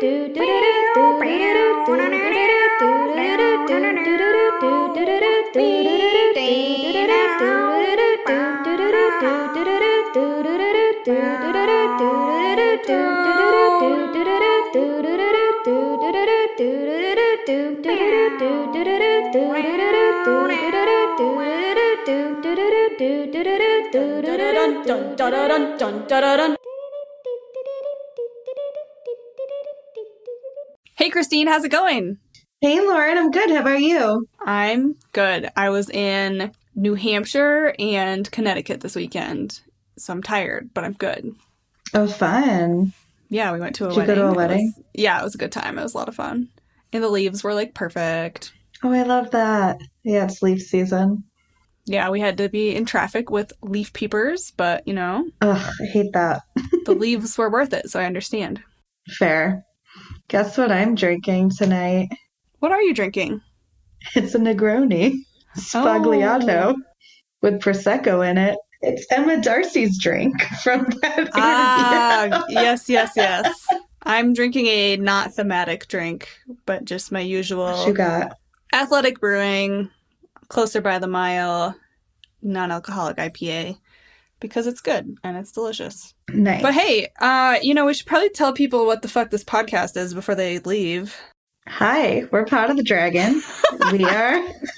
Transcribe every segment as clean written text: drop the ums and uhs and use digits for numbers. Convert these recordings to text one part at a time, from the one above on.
Hey, Christine, how's it going? Hey, Lauren, I'm good. How about you? I'm good. I was in New Hampshire and Connecticut this weekend, so I'm tired, but I'm good. Oh, fun. Yeah, we went to a Did wedding. you go to a wedding? It was a good time. It was a lot of fun. And the leaves were like perfect. Oh, I love that. Yeah, it's leaf season. Yeah, we had to be in traffic with leaf peepers, but Ugh, I hate that. the leaves were worth it, so I understand. Fair. Guess what I'm drinking tonight? What are you drinking? It's a Negroni Sfagliato with Prosecco in it. It's Emma Darcy's drink from that interview. Yes. I'm drinking a not thematic drink, but just my usual What you got? Athletic Brewing, Closer by the Mile, non-alcoholic IPA, because it's good and it's delicious. Nice. But hey, we should probably tell people what the fuck this podcast is before they leave. Hi, we're Pod of the Dragon. We are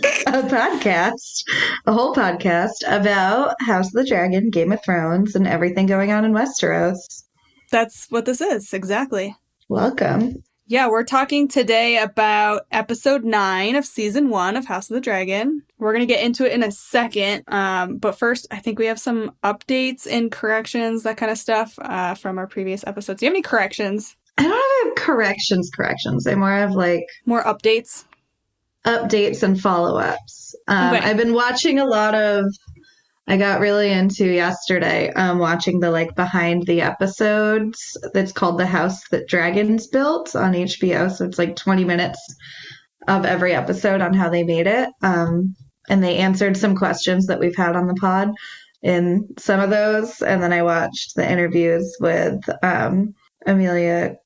a whole podcast about House of the Dragon, Game of Thrones, and everything going on in Westeros. That's what this is, exactly. Welcome. Yeah, we're talking today about episode 9 of season 1 of House of the Dragon. We're going to get into it in a second. But first, I think we have some updates and corrections, that kind of stuff from our previous episodes. Do you have any corrections? I don't have corrections. I more have more updates and follow-ups. Okay. I've been watching I got really into yesterday, watching the behind the episodes. That's called The House That Dragons Built on HBO. So it's 20 minutes of every episode on how they made it. And they answered some questions that we've had on the pod in some of those. And then I watched the interviews with Olivia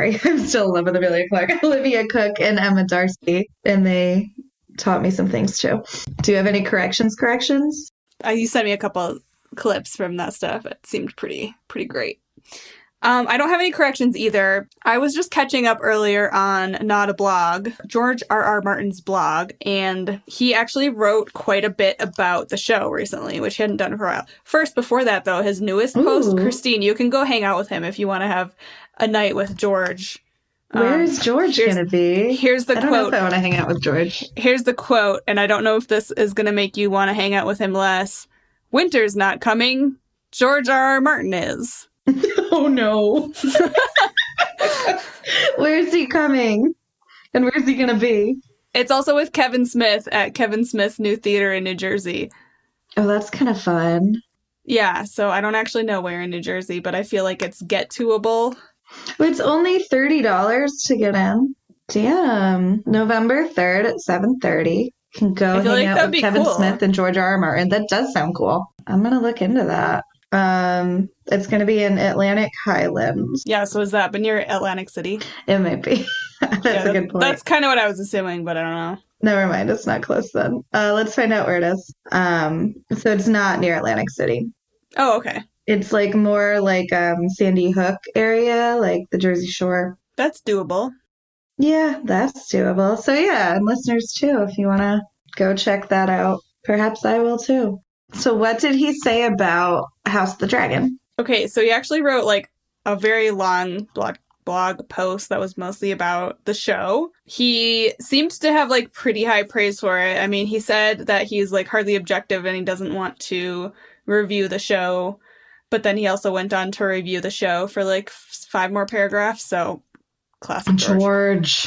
Cook and Emma Darcy. And they taught me some things too. Do you have any corrections? You sent me a couple clips from that stuff. It seemed pretty great. I don't have any corrections either. I was just catching up earlier on Not a Blog, George R.R. Martin's blog, and he actually wrote quite a bit about the show recently, which he hadn't done for a while. First, before that, though, his newest post, Christine, you can go hang out with him if you want to have a night with George. Where is George going to be? Here's the quote. I don't know if I want to hang out with George. Here's the quote, and I don't know if this is going to make you want to hang out with him less. Winter's not coming. George R.R. Martin is. Oh, no. Where is he coming? And where's he going to be? It's also with Kevin Smith at Kevin Smith's new theater in New Jersey. Oh, that's kind of fun. Yeah, so I don't actually know where in New Jersey, but I feel like it's get-to-able. It's only $30 to get in. Damn. November 3rd at 7:30. You can go hang out with Kevin Smith and George R.R. Martin. That does sound cool. I'm going to look into that. It's going to be in Atlantic Highlands. Yeah, so is that up near Atlantic City? It might be. That's a good point. That's kind of what I was assuming, but I don't know. Never mind. It's not close then. Let's find out where it is. So it's not near Atlantic City. Oh, okay. It's more Sandy Hook area, like the Jersey Shore. That's doable. Yeah, that's doable. So yeah, and listeners too, if you want to go check that out. Perhaps I will too. So what did he say about House of the Dragon? Okay, so he actually wrote a very long blog post that was mostly about the show. He seemed to have pretty high praise for it. I mean, he said that he's hardly objective and he doesn't want to review the show. But then he also went on to review the show for 5 more paragraphs. So classic George.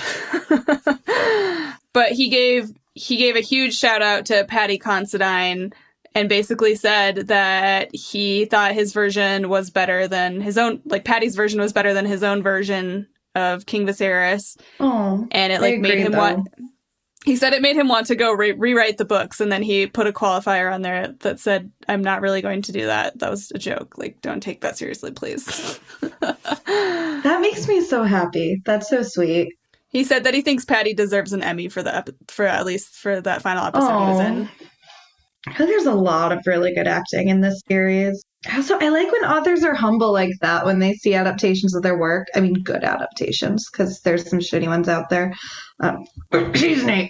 But he gave a huge shout out to Paddy Considine and basically said that he thought his version was better than his own, Paddy's version was better than his own version of King Viserys. Oh, and it made him want. He said it made him want to go rewrite the books, and then he put a qualifier on there that said, "I'm not really going to do that. That was a joke. Like, don't take that seriously, please." That makes me so happy. That's so sweet. He said that he thinks Patty deserves an Emmy for at least for that final episode he was in. I think there's a lot of really good acting in this series. Also, I like when authors are humble like that when they see adaptations of their work. I mean, good adaptations, because there's some shitty ones out there. Season 8.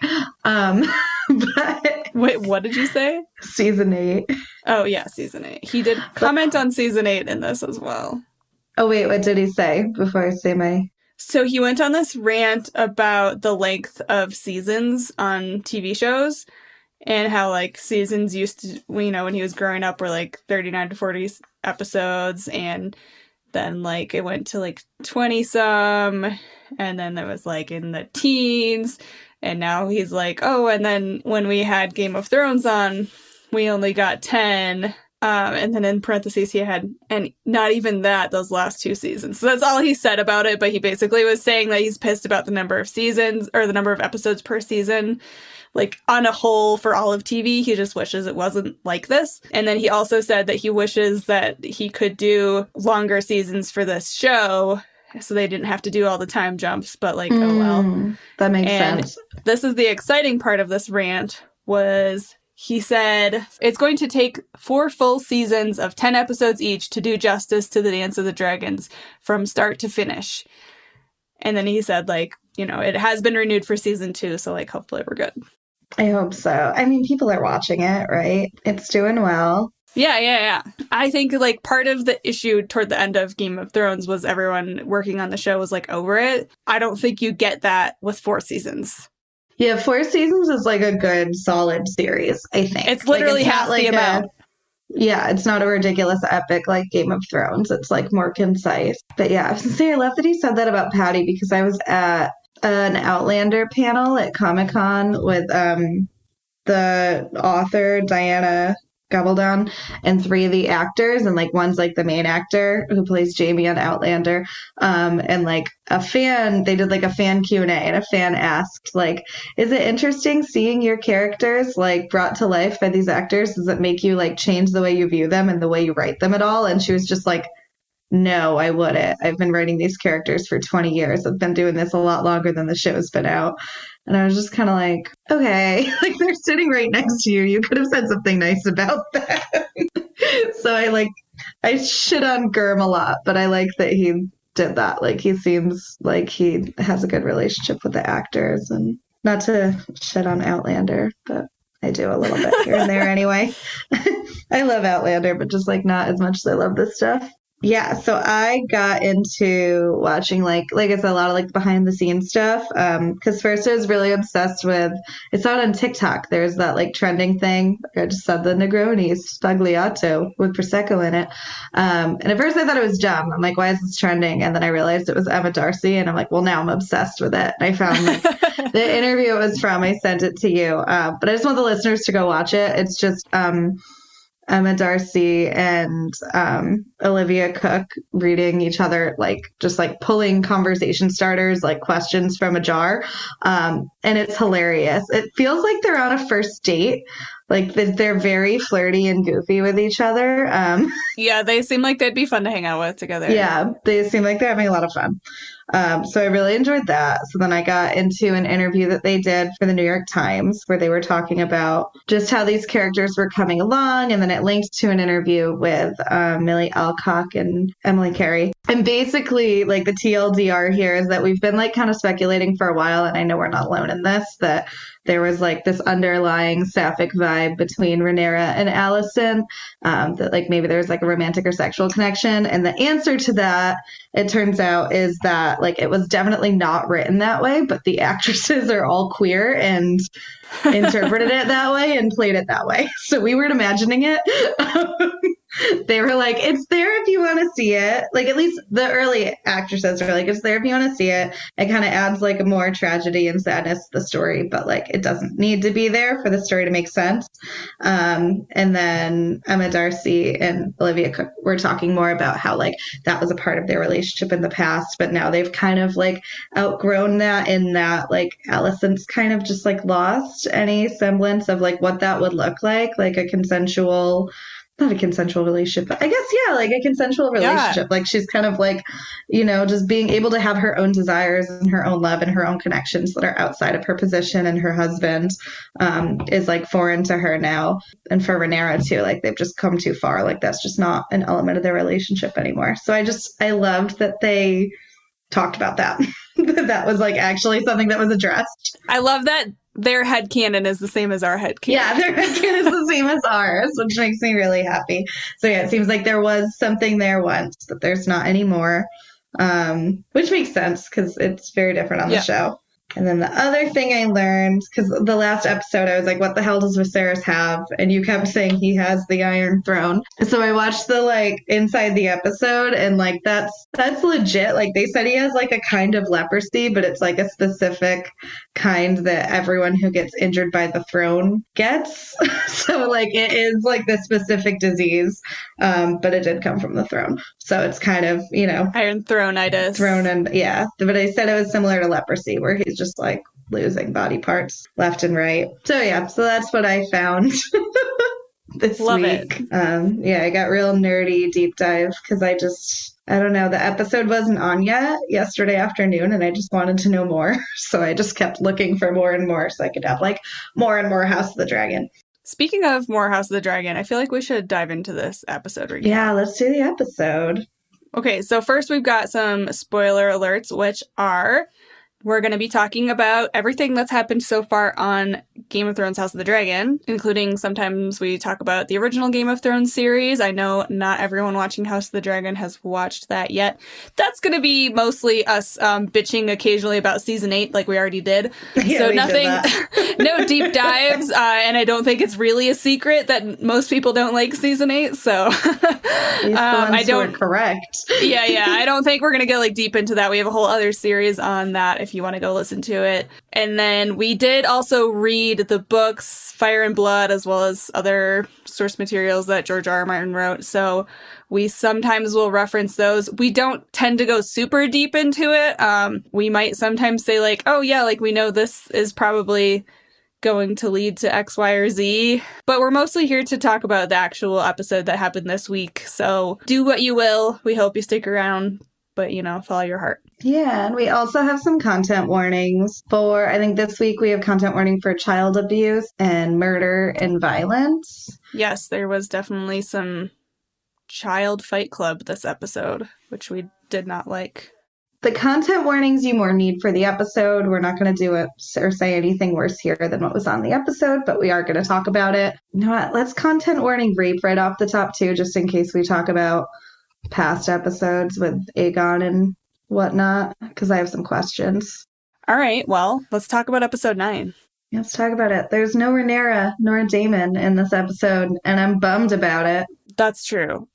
But wait, what did you say? Season 8. Oh, yeah, Season 8. He did comment on Season 8 in this as well. Oh, wait, what did he say before I say my... So he went on this rant about the length of seasons on TV shows. And how, like, seasons used to, you know, when he was growing up were, like, 39 to 40 episodes. And then, like, it went to, like, 20-some. And then it was, like, in the teens. And now he's like, oh, and then when we had Game of Thrones on, we only got 10. And then in parentheses, he had, and not even that, those last 2 seasons. So that's all he said about it. But he basically was saying that he's pissed about the number of seasons, or the number of episodes per season. Like, on a whole, for all of TV, he just wishes it wasn't like this. And then he also said that he wishes that he could do longer seasons for this show, so they didn't have to do all the time jumps, but, like, oh well. That makes sense. This is the exciting part of this rant, was he said, it's going to take 4 full seasons of 10 episodes each to do justice to the Dance of the Dragons from start to finish. And then he said, like, you know, it has been renewed for season 2, so, like, hopefully we're good. I hope so. I mean, people are watching it, right? It's doing well. Yeah. I think, like, part of the issue toward the end of Game of Thrones was everyone working on the show was, like, over it. I don't think you get that with 4 seasons. Yeah, 4 seasons is, like, a good, solid series, I think. It's literally half the amount. Yeah, it's not a ridiculous epic like Game of Thrones. It's, like, more concise. But yeah, I was gonna say, I love that he said that about Patty, because I was at an Outlander panel at Comic-Con with the author Diana Gabaldon and 3 of the actors, and, like, one's, like, the main actor who plays Jamie on Outlander, and, like, a fan, they did, like, a fan Q&A, and a fan asked, like, is it interesting seeing your characters, like, brought to life by these actors? Does it make you, like, change the way you view them and the way you write them at all? And she was just like, no, I wouldn't. I've been writing these characters for 20 years. I've been doing this a lot longer than the show's been out. And I was just kind of like, okay, like, they're sitting right next to you. You could have said something nice about that. So I shit on Gurm a lot, but I like that he did that. Like, he seems like he has a good relationship with the actors, and not to shit on Outlander, but I do a little bit here and there anyway. I love Outlander, but just, like, not as much as I love this stuff. Yeah, so I got into watching, like I said, a lot of, like, behind the scenes stuff. Because first I was really obsessed with, it's out on TikTok. There's that, like, trending thing. I just said the Negroni Spagliato with Prosecco in it. And at first I thought it was dumb. I'm like, why is this trending? And then I realized it was Emma Darcy, and I'm like, well, now I'm obsessed with it. And I found, like, the interview it was from. I sent it to you. But I just want the listeners to go watch it. It's just Emma Darcy and Olivia Cook reading each other, like, just, like, pulling conversation starters, like, questions from a jar. And it's hilarious. It feels like they're on a first date. Like, they're very flirty and goofy with each other. Yeah, they seem like they'd be fun to hang out with together. Yeah, they seem like they're having a lot of fun. So I really enjoyed that. So then I got into an interview that they did for the New York Times, where they were talking about just how these characters were coming along. And then it linked to an interview with Millie Alcock and Emily Carey. And basically, like, the TLDR here is that we've been, like, kind of speculating for a while, and I know we're not alone in this, that there was, like, this underlying sapphic vibe between Rhaenyra and Alicent, that, like, maybe there was, like, a romantic or sexual connection. And the answer to that, it turns out, is that, like, it was definitely not written that way, but the actresses are all queer and interpreted it that way and played it that way. So we weren't imagining it. They were like, it's there if you want to see it. Like, at least the early actresses are like, it's there if you want to see it. It kind of adds like a more tragedy and sadness to the story, but like it doesn't need to be there for the story to make sense. And then Emma Darcy and Olivia Cook were talking more about how like that was a part of their relationship in the past, but now they've kind of like outgrown that, in that like Allison's kind of just like lost any semblance of like what that would look like a consensual, not a consensual relationship, but I guess, yeah, like a consensual relationship. Yeah. Like she's kind of like, you know, just being able to have her own desires and her own love and her own connections that are outside of her position and her husband is like foreign to her now. And for Rhaenyra too, like they've just come too far. Like that's just not an element of their relationship anymore. So I loved that they talked about that. That was like actually something that was addressed. I love that their headcanon is the same as our headcanon. Yeah, their headcanon is the same as ours, which makes me really happy. So yeah, it seems like there was something there once, but there's not anymore, which makes sense because it's very different on the show. And then the other thing I learned, because the last episode I was like, what the hell does Viserys have? And you kept saying he has the Iron Throne. So I watched the like inside the episode, and like that's legit. Like they said he has like a kind of leprosy, but it's like a specific kind that everyone who gets injured by the throne gets. So like it is like the specific disease, but it did come from the throne. So it's kind of, you know, Iron Throne-itis. Throne, and yeah. But I said it was similar to leprosy, where he's just like losing body parts left and right. So yeah, so that's what I found this Love week. It. Yeah, I got real nerdy deep dive because I don't know, the episode wasn't on yet yesterday afternoon, and I just wanted to know more. So I just kept looking for more and more so I could have like more and more House of the Dragon. Speaking of more House of the Dragon, I feel like we should dive into this episode recap. Yeah, let's do the episode. Okay, so first we've got some spoiler alerts, which are we're going to be talking about everything that's happened so far on Game of Thrones House of the Dragon, including sometimes we talk about the original Game of Thrones series. I know not everyone watching House of the Dragon has watched that yet. That's going to be mostly us bitching occasionally about Season 8 like we already did. Yeah, so nothing, no deep dives, and I don't think it's really a secret that most people don't like Season 8, so I don't correct. Yeah, I don't think we're going to go like deep into that. We have a whole other series on that if you want to go listen to it. And then we did also read the books Fire and Blood, as well as other source materials that George R. R. Martin wrote. So we sometimes will reference those. We don't tend to go super deep into it. We might sometimes say like, oh yeah, like we know this is probably going to lead to X, Y, or Z. But we're mostly here to talk about the actual episode that happened this week. So do what you will. We hope you stick around, but, you know, follow your heart. Yeah, and we also have some content warnings for, I think this week we have content warning for child abuse and murder and violence. Yes, there was definitely some child fight club this episode, which we did not like. The content warnings you more need for the episode. We're not going to do it or say anything worse here than what was on the episode, but we are going to talk about it. You know what? Let's content warning rape right off the top too, just in case we talk about past episodes with Aegon and whatnot, because I have some questions. All right, well, let's talk about episode 9. Let's talk about it. There's no Rhaenyra nor Daemon in this episode, and I'm bummed about it. That's true.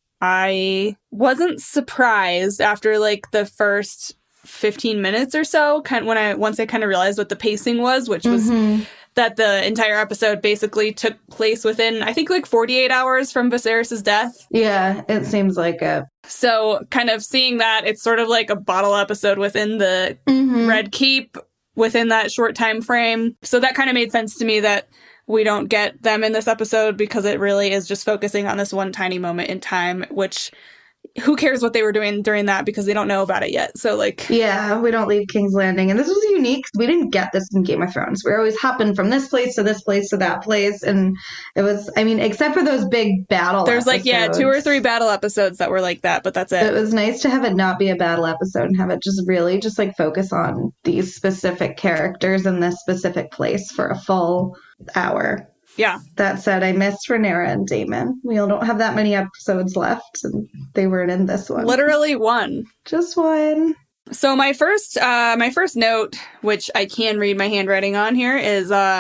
I wasn't surprised after like the first 15 minutes or so, once I kind of realized what the pacing was, which was that the entire episode basically took place within, I think, like 48 hours from Viserys' death. Yeah, it seems like it. So kind of seeing that, it's sort of like a bottle episode within the Red Keep within that short time frame. So that kind of made sense to me that we don't get them in this episode, because it really is just focusing on this one tiny moment in time, which who cares what they were doing during that, because they don't know about it yet. So like, yeah, we don't leave King's Landing. And this was unique. We didn't get this in Game of Thrones. We're always hopping from this place to this place to that place. And it was, I mean, except for those big battle There's episodes. like, yeah, 2 or 3 battle episodes that were like that, but that's it. It was nice to have it not be a battle episode and have it just really just like focus on these specific characters in this specific place for a full hour. Yeah. That said, I missed Rhaenyra and Daemon. We don't have that many episodes left, and they weren't in this one. Literally one. Just one. So my first note, which I can read my handwriting on here, is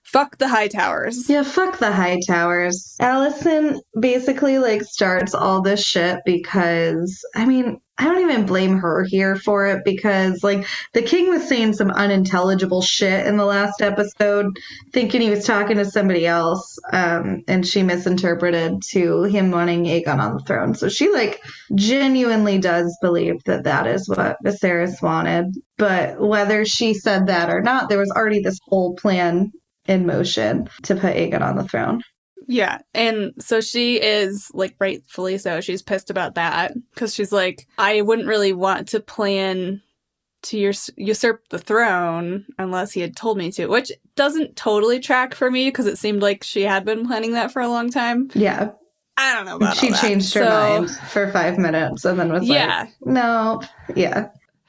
Fuck the Hightowers. Yeah, fuck the Hightowers. Allison basically like starts all this shit because, I mean, I don't even blame her here for it because like the king was saying some unintelligible shit in the last episode, thinking he was talking to somebody else, and she misinterpreted to him wanting Aegon on the throne. So she like genuinely does believe that that is what Viserys wanted. But whether she said that or not, there was already this whole plan in motion to put Aegon on the throne. Yeah, and so she is, like, rightfully so. She's pissed about that because she's like, I wouldn't really want to plan to usurp the throne unless he had told me to, which doesn't totally track for me because it seemed like she had been planning that for a long time. Yeah. I don't know about She all that. changed her mind for 5 minutes and then was like, no. Yeah.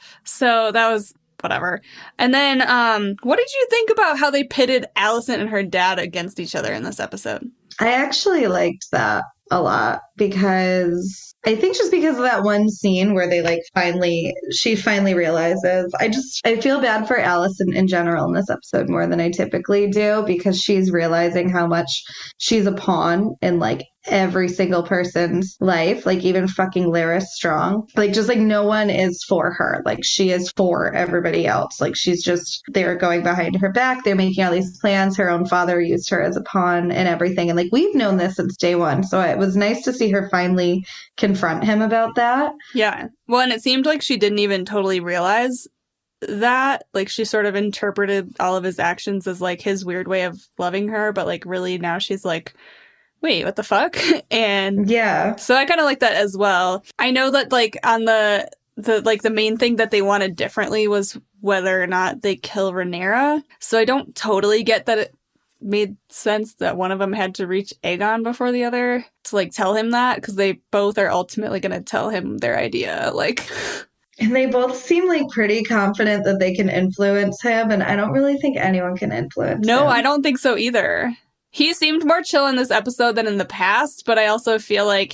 So that was whatever. And then what did you think about how they pitted Alicent and her dad against each other in this episode? I actually liked that a lot because I think just because of that one scene where they like she finally realizes. I feel bad for Alicent in general in this episode more than I typically do because she's realizing how much she's a pawn in like every single person's life, like even fucking Larys Strong. Like just like no one is for her. Like she is for everybody else. Like they're going behind her back. They're making all these plans. Her own father used her as a pawn and everything. And like we've known this since day one. So it was nice to see her finally confront him about that. Yeah. Well, and it seemed like she didn't even totally realize that. Like she sort of interpreted all of his actions as like his weird way of loving her. But like really now she's like, wait, what the fuck? And yeah, so I kind of like that as well. I know that like on the main thing that they wanted differently was whether or not they kill Rhaenyra. So I don't totally get that it made sense that one of them had to reach Aegon before the other to like tell him that because they both are ultimately going to tell him their idea. Like, and they both seem like pretty confident that they can influence him, and I don't really think anyone can influence him. No, I don't think so either. He seemed more chill in this episode than in the past, but I also feel like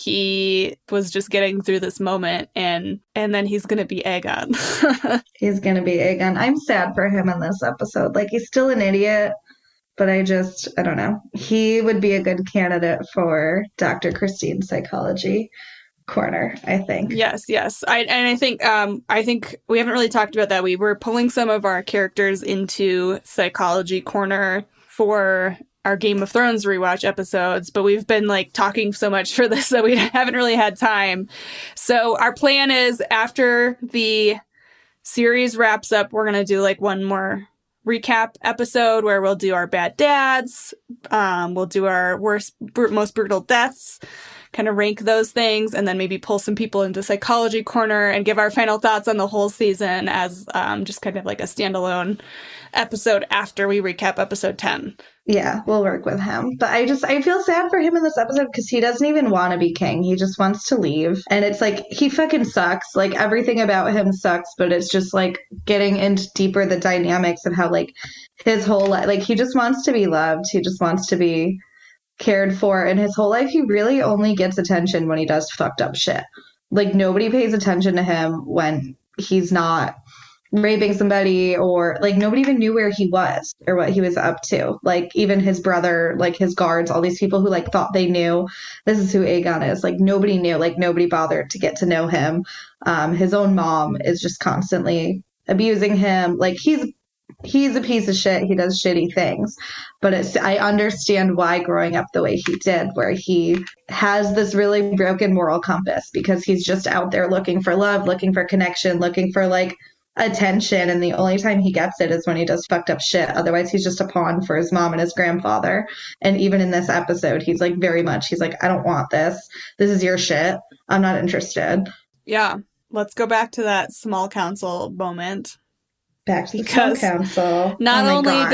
he was just getting through this moment and then he's going to be Aegon. He's going to be Aegon. I'm sad for him in this episode. Like, he's still an idiot, but I don't know. He would be a good candidate for Dr. Christine's psychology corner, I think. Yes. I think we haven't really talked about that. We were pulling some of our characters into psychology corner for our Game of Thrones rewatch episodes, but we've been like talking so much for this that we haven't really had time. So our plan is after the series wraps up, we're going to do like one more recap episode where we'll do our bad dads. We'll do our most brutal deaths, kind of rank those things, and then maybe pull some people into psychology corner and give our final thoughts on the whole season as just kind of like a standalone episode after we recap episode 10. Yeah, we'll work with him. But I feel sad for him in this episode because he doesn't even want to be king. He just wants to leave. And it's like, he fucking sucks. Like, everything about him sucks, but it's just like getting into deeper the dynamics of how like his whole life, like he just wants to be loved. He just wants to be cared for. And his whole life, he really only gets attention when he does fucked up shit. Like, nobody pays attention to him when he's not raping somebody, or like nobody even knew where he was or what he was up to. Like even his brother, like his guards, all these people who like thought they knew this is who Aegon is, like nobody knew, like nobody bothered to get to know him. His own mom is just constantly abusing him. Like he's a piece of shit. He does shitty things, but I understand why growing up the way he did, where he has this really broken moral compass because he's just out there looking for love, looking for connection, looking for like attention, and the only time he gets it is when he does fucked up shit. Otherwise he's just a pawn for his mom and his grandfather. And even in this episode, he's like he's like, I don't want this is your shit, I'm not interested. Yeah, let's go back to that small council moment. Back to the small council. Not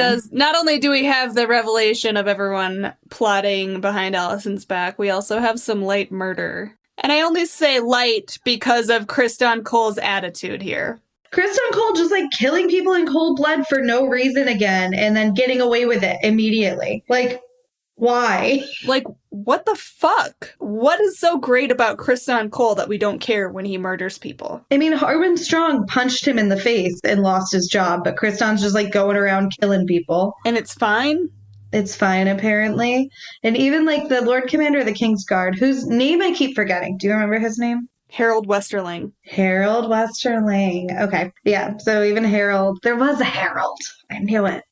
only do we have the revelation of everyone plotting behind Alicent's back, we also have some light murder. And I only say light because of Criston Cole's attitude here. Criston Cole just like killing people in cold blood for no reason again, and then getting away with it immediately. Like, Why? Like, what the fuck? What is so great about Kriston Cole that we don't care when he murders people? I mean, Harwin Strong punched him in the face and lost his job, but Kriston's just like going around killing people. And it's fine? It's fine, apparently. And even like the Lord Commander of the Kingsguard, whose name I keep forgetting. Do you remember his name? Harold Westerling. Harold Westerling. Okay. Yeah. So even Harold, there was a Harold. I knew it.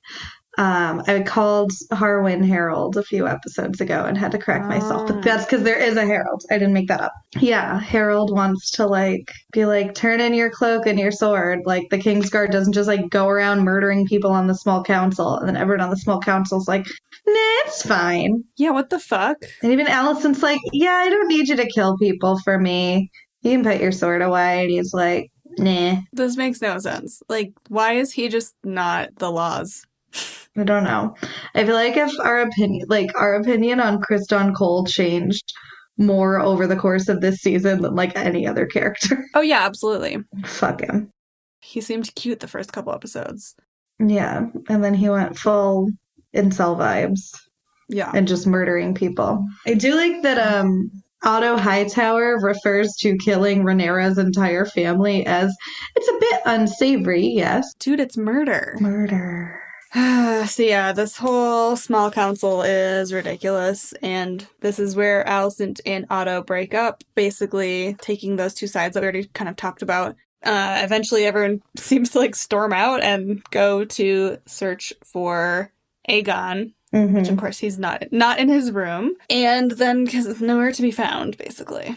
I called Harwin Harold a few episodes ago and had to correct myself, but that's because there is a Harold. I didn't make that up. Yeah, Harold wants to like be like, turn in your cloak and your sword. Like the Kingsguard doesn't just like go around murdering people on the small council, and then everyone on the small council's like, nah, it's fine. Yeah, what the fuck? And even Allison's like, yeah, I don't need you to kill people for me. You can put your sword away. And he's like, nah. This makes no sense. Like, why is he just not the laws? I don't know. I feel like if our opinion on Kriston Cole changed more over the course of this season than like any other character. Oh yeah, absolutely. Fuck him. He seemed cute the first couple episodes. Yeah, and then he went full incel vibes. Yeah. And just murdering people. I do like that Otto Hightower refers to killing Rhaenyra's entire family as it's a bit unsavory, yes. Dude, it's murder. Murder. So yeah, this whole small council is ridiculous, and this is where Alicent and Otto break up, basically taking those two sides that we already kind of talked about. Eventually everyone seems to like storm out and go to search for Aegon, which of course he's not in his room, and then because it's nowhere to be found, basically.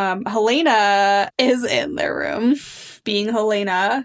Helena is in their room, being Helena,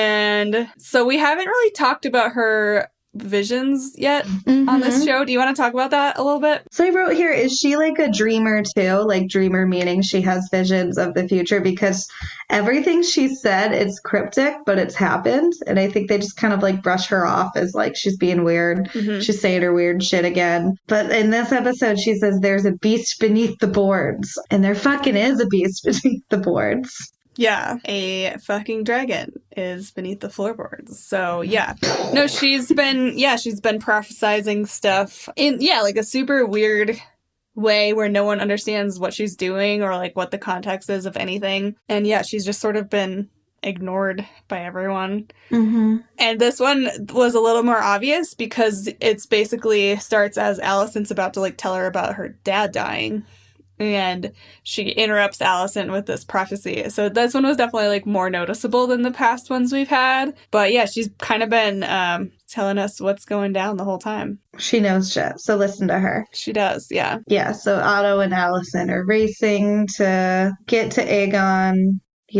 and so we haven't really talked about her visions yet on this show. Do you want to talk about that a little bit? So I wrote here, is she like a dreamer too? Like dreamer meaning she has visions of the future, because everything she said is cryptic, but it's happened. And I think they just kind of like brush her off as like she's being weird. She's saying her weird shit again. But in this episode, she says there's a beast beneath the boards. And there fucking is a beast beneath the boards. Yeah, a fucking dragon is beneath the floorboards. So yeah, no, she's been prophesizing stuff in like a super weird way where no one understands what she's doing or like what the context is of anything. And yeah, she's just sort of been ignored by everyone. And this one was a little more obvious because it's basically starts as Alicent's about to like tell her about her dad dying. And she interrupts Alicent with this prophecy. So this one was definitely like more noticeable than the past ones we've had. But yeah, she's kind of been telling us what's going down the whole time. She knows shit, so listen to her. She does, yeah. Yeah, so Otto and Alicent are racing to get to Aegon.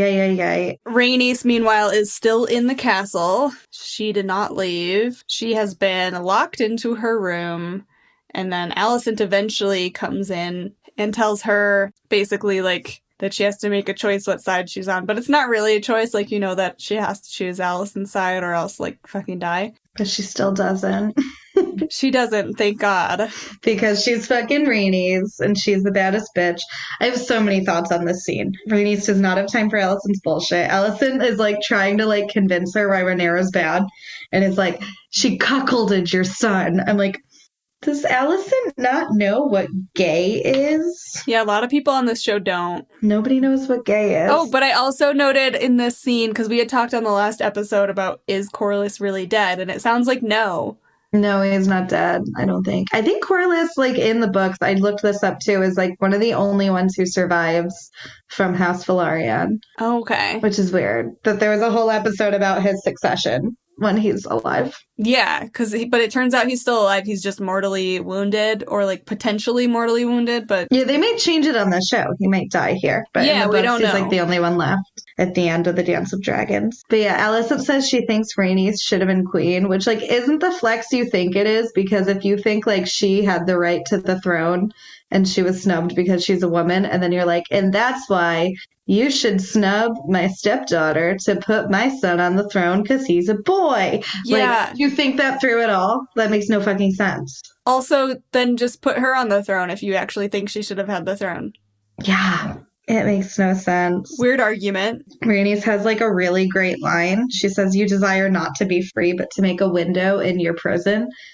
Yay. Rhaenys, meanwhile, is still in the castle. She did not leave. She has been locked into her room. And then Alicent eventually comes in and tells her basically like that she has to make a choice what side she's on. But it's not really a choice, like, you know, that she has to choose Alicent's side or else like fucking die. But she still doesn't. She doesn't, thank God. Because she's fucking Rhaenys and she's the baddest bitch. I have so many thoughts on this scene. Rhaenys does not have time for Alicent's bullshit. Alicent is like trying to like convince her why Rhaenyra's bad. And it's like, she cuckolded your son. I'm like, does Alicent not know what gay is? Yeah, a lot of people on this show don't. Nobody knows what gay is. Oh, but I also noted in this scene, because we had talked on the last episode about, is Corlys really dead? And it sounds like no. No, he's not dead, I don't think. I think Corlys, like in the books, I looked this up too, is like one of the only ones who survives from House Velaryon. Okay. Which is weird. That there was a whole episode about his succession when he's alive. Yeah, but it turns out he's still alive. He's just mortally wounded, or like potentially mortally wounded, but... Yeah, they might change it on the show. He might die here. But yeah, we don't know. He's like the only one left at the end of the Dance of Dragons. But yeah, Alicent says she thinks Rhaenys should have been queen, which like isn't the flex you think it is, because if you think like she had the right to the throne and she was snubbed because she's a woman, and then you're like, and that's why you should snub my stepdaughter to put my son on the throne because he's a boy. Yeah. Like, you think that through at all? That makes no fucking sense. Also, then just put her on the throne if you actually think she should have had the throne. Yeah, it makes no sense. Weird argument. Rhaenys has like a really great line. She says, you desire not to be free, but to make a window in your prison.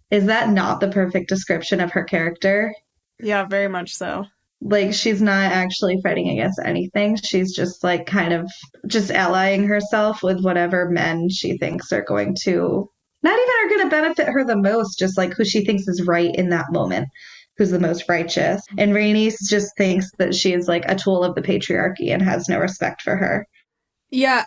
Is that not the perfect description of her character? Yeah, very much so. Like, she's not actually fighting against anything. She's just like kind of just allying herself with whatever men she thinks are going to, not even are going to benefit her the most, just like who she thinks is right in that moment, who's the most righteous. And Rhaenys just thinks that she is like a tool of the patriarchy and has no respect for her. Yeah,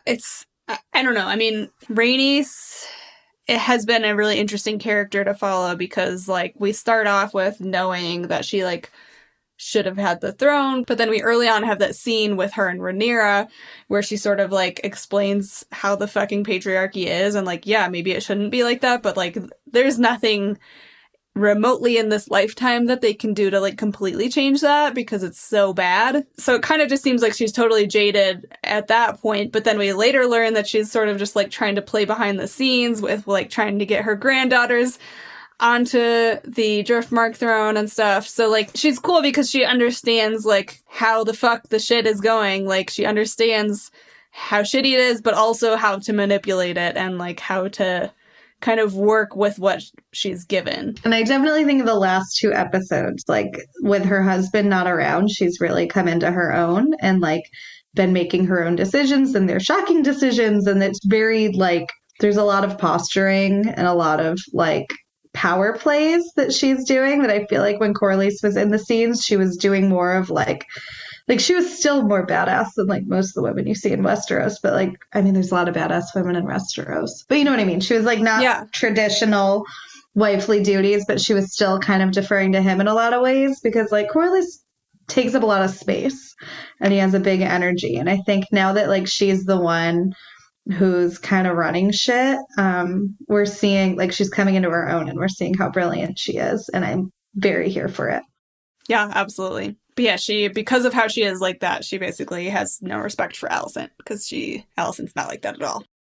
I don't know. I mean, Rhaenys, it has been a really interesting character to follow because, like, we start off with knowing that she, like, should have had the throne, but then we early on have that scene with her and Rhaenyra where she sort of, like, explains how the fucking patriarchy is, and, like, yeah, maybe it shouldn't be like that, but, like, there's nothing remotely in this lifetime that they can do to, like, completely change that because it's so bad. So it kind of just seems like she's totally jaded at that point, but then we later learn that she's sort of just, like, trying to play behind the scenes with, like, trying to get her granddaughters onto the Driftmark throne and stuff. So, like, she's cool because she understands, like, how the fuck the shit is going. Like, she understands how shitty it is, but also how to manipulate it and, like, how to kind of work with what she's given. And I definitely think the last 2 episodes, like with her husband not around, she's really come into her own and like been making her own decisions, and they're shocking decisions. And it's very like, there's a lot of posturing and a lot of like power plays that she's doing that I feel like when Corlys was in the scenes, she was doing more of like she was still more badass than like most of the women you see in Westeros, but like, I mean, there's a lot of badass women in Westeros, but you know what I mean? She was like not traditional wifely duties, but she was still kind of deferring to him in a lot of ways because like Corlys takes up a lot of space and he has a big energy. And I think now that like she's the one who's kind of running shit, we're seeing like she's coming into her own and we're seeing how brilliant she is. And I'm very here for it. Yeah, absolutely. But yeah, because of how she is like that, she basically has no respect for Alicent because Alicent's not like that at all.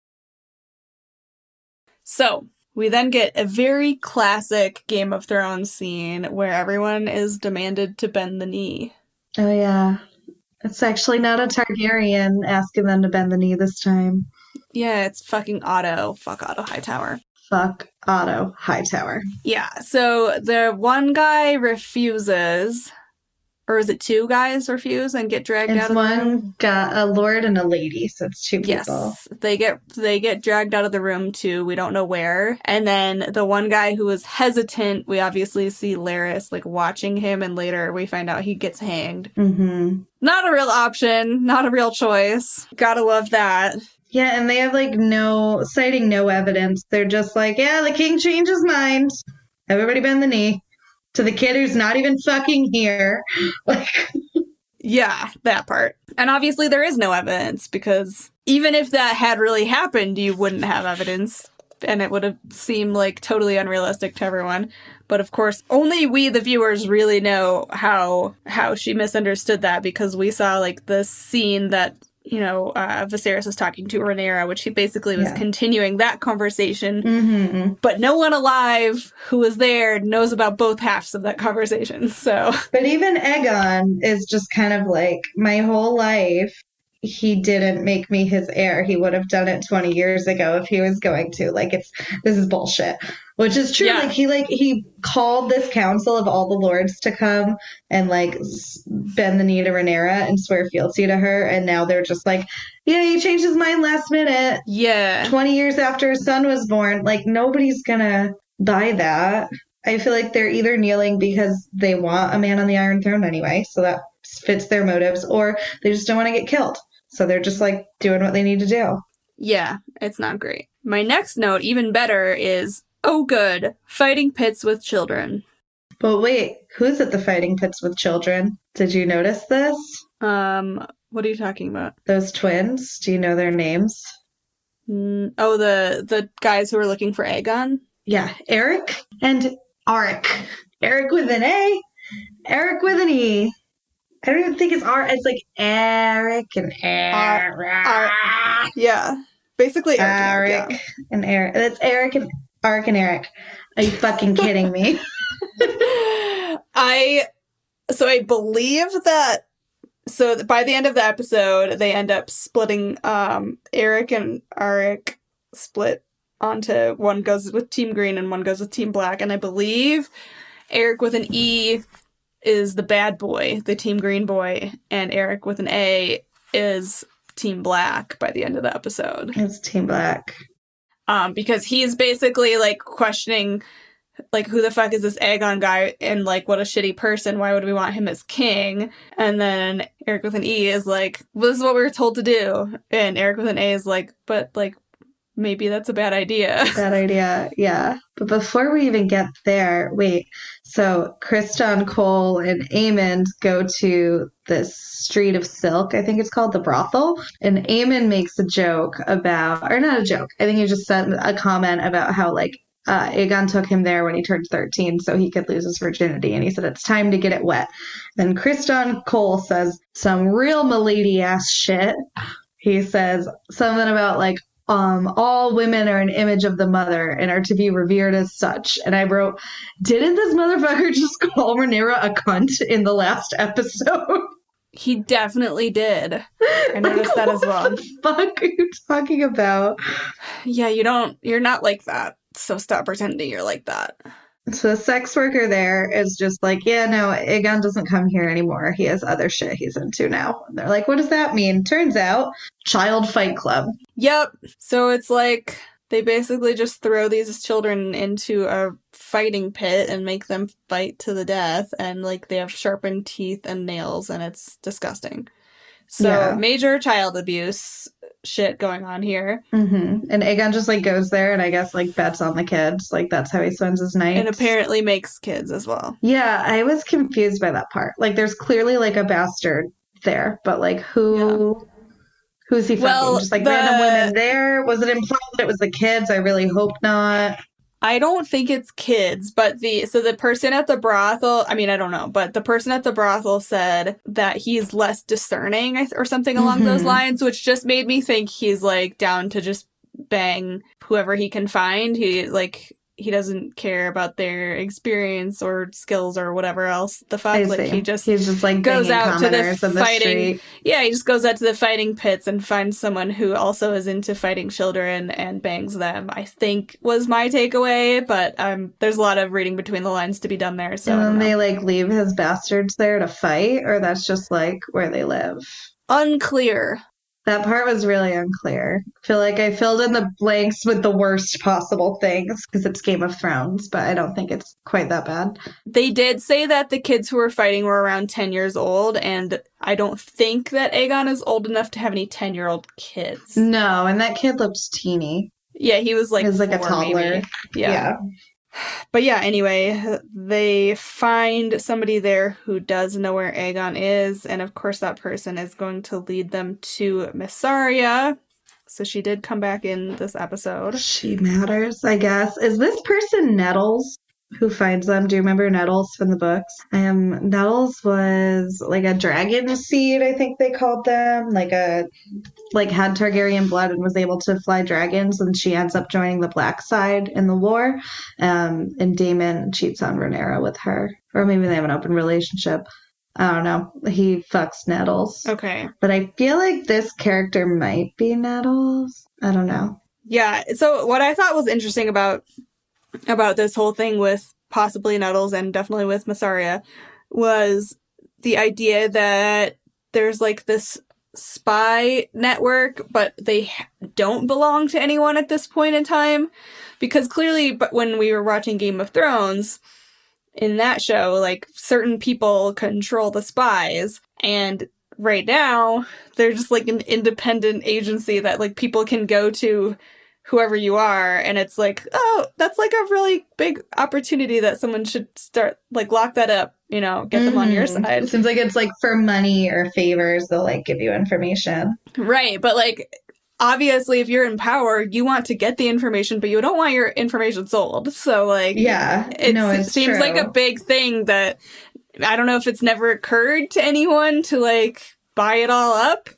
So we then get a very classic Game of Thrones scene where everyone is demanded to bend the knee. Oh yeah. It's actually not a Targaryen asking them to bend the knee this time. Yeah, it's fucking Otto. Fuck Otto Hightower. Fuck Otto Hightower. Yeah, so the one guy refuses, or is it 2 guys refuse and get dragged out of the room? It's one got a lord and a lady, so it's 2 people. Yes, they get dragged out of the room too. We don't know where. And then the one guy who was hesitant, we obviously see Larys like watching him, and later we find out he gets hanged. Mm-hmm. Not a real option, not a real choice. Gotta love that. Yeah, and they have like citing no evidence. They're just like, yeah, the king changed his mind. Everybody bend the knee. To the kid who's not even fucking here. Like, yeah, that part. And obviously there is no evidence because even if that had really happened, you wouldn't have evidence and it would have seemed like totally unrealistic to everyone. But of course, only we, the viewers, really know how she misunderstood that because we saw like the scene that Viserys was talking to Rhaenyra, which he basically was continuing that conversation. Mm-hmm. But no one alive who was there knows about both halves of that conversation. So, but even Aegon is just kind of like, my whole life, he didn't make me his heir. He would have done it 20 years ago if he was going to. Like, this is bullshit. Which is true. Yeah. He called this council of all the lords to come and like bend the knee to Rhaenyra and swear fealty to her. And now they're just like, yeah, he changed his mind last minute. Yeah. 20 years after his son was born. Like, nobody's gonna buy that. I feel like they're either kneeling because they want a man on the Iron Throne anyway, so that fits their motives, or they just don't want to get killed. So they're just like doing what they need to do. Yeah, it's not great. My next note, even better, is, oh good, fighting pits with children. But wait, who's at the fighting pits with children? Did you notice this? What are you talking about? Those twins. Do you know their names? Oh, the guys who are looking for Aegon? Yeah, Eric and Arik. Eric with an A, Eric with an E. I don't even think it's R. It's like Eric and Eric. Yeah. Basically Eric and Eric. That's Eric and Arik and Eric. Are you fucking kidding me? I believe that, so by the end of the episode, they end up splitting, Eric and Arik split onto one goes with Team Green and one goes with Team Black. And I believe Eric with an E is the bad boy, the Team Green boy, and Eric with an A is Team Black by the end of the episode. It's Team Black. Because he's basically, like, questioning, like, who the fuck is this Aegon guy, and, like, what a shitty person, why would we want him as king? And then Eric with an E is like, well, this is what we were told to do. And Eric with an A is like, but, like, maybe that's a bad idea. Bad idea, yeah. But before we even get there, wait. So Kriston, Cole, and Aemond go to this Street of Silk, I think it's called, the brothel. And Aemond makes a joke about, or not a joke, I think he just said a comment about how, like, Aegon took him there when he turned 13 so he could lose his virginity. And he said, it's time to get it wet. Then Kriston Cole says some real milady ass shit. He says something about, like, all women are an image of the mother and are to be revered as such. And I wrote, didn't this motherfucker just call Rhaenyra a cunt in the last episode? He definitely did. I noticed that as well. What the fuck are you talking about? Yeah, you're not like that. So stop pretending you're like that. So the sex worker there is just like, yeah, no, Aegon doesn't come here anymore. He has other shit he's into now. And they're like, what does that mean? Turns out, child fight club. Yep. So it's like they basically just throw these children into a fighting pit and make them fight to the death. And, like, they have sharpened teeth and nails, and it's disgusting. So Yeah. major child abuse shit going on here. Mm-hmm. And Aegon just, like, goes there and I guess, like, bets on the kids. Like, that's how he spends his nights. And apparently makes kids as well. Yeah, I was confused by that part. Like, there's clearly, like, a bastard there, but, like, who's he fucking? Well, just, like, random women there? Was it implied that it was the kids? I really hope not. I don't think it's kids, but the person at the brothel, I mean, I don't know, but the person at the brothel said that he's less discerning or something along those lines, which just made me think he's, like, down to just bang whoever he can find. He doesn't care about their experience or skills or whatever else the fuck. Like, he's just like goes out to the fighting. Yeah, he just goes out to the fighting pits and finds someone who also is into fighting children and bangs them, I think was my takeaway. But there's a lot of reading between the lines to be done there. So and then they, like, leave his bastards there to fight, or that's just, like, where they live. Unclear. That part was really unclear. I feel like I filled in the blanks with the worst possible things because it's Game of Thrones, but I don't think it's quite that bad. They did say that the kids who were fighting were around 10 years old, and I don't think that Aegon is old enough to have any 10-year-old kids. No, and that kid looks teeny. Yeah, he was like, a toddler. Maybe. Yeah. But yeah, anyway, they find somebody there who does know where Aegon is, and of course that person is going to lead them to Mysaria. So she did come back in this episode. She matters, I guess. Is this person Nettles? Who finds them? Do you remember Nettles from the books? Nettles was like a dragon seed, I think they called them. Like had Targaryen blood and was able to fly dragons, and she ends up joining the black side in the war. And Daemon cheats on Rhaenyra with her. Or maybe they have an open relationship. I don't know. He fucks Nettles. Okay. But I feel like this character might be Nettles. I don't know. Yeah. So what I thought was interesting about this whole thing with possibly Nettles and definitely with Mysaria was the idea that there's, like, this spy network, but they don't belong to anyone at this point in time. Because clearly, but when we were watching Game of Thrones, in that show, like, certain people control the spies, and right now, they're just, like, an independent agency that, like, people can go to whoever you are, and it's like, oh, that's, like, a really big opportunity that someone should start, like, lock that up, you know, get them on your side. It seems like it's, like, for money or favors, they'll, like, give you information. Right, but, like, obviously, if you're in power, you want to get the information, but you don't want your information sold. So, like, yeah, it seems true. like a big thing that I don't know if it's never occurred to anyone to, like, buy it all up,